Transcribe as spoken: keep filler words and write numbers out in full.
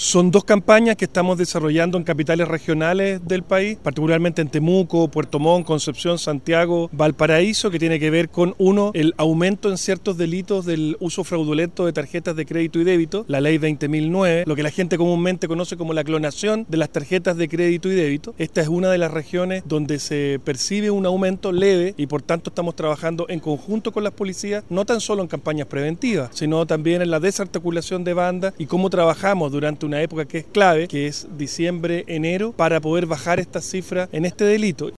Son dos campañas que estamos desarrollando en capitales regionales del país, particularmente en Temuco, Puerto Montt, Concepción, Santiago, Valparaíso, que tiene que ver con, uno, el aumento en ciertos delitos del uso fraudulento de tarjetas de crédito y débito, la ley veinte mil nueve, lo que la gente comúnmente conoce como la clonación de las tarjetas de crédito y débito. Esta es una de las regiones donde se percibe un aumento leve y por tanto estamos trabajando en conjunto con las policías, no tan solo en campañas preventivas, sino también en la desarticulación de bandas y cómo trabajamos durante una época que es clave, que es diciembre, enero, para poder bajar estas cifras en este delito.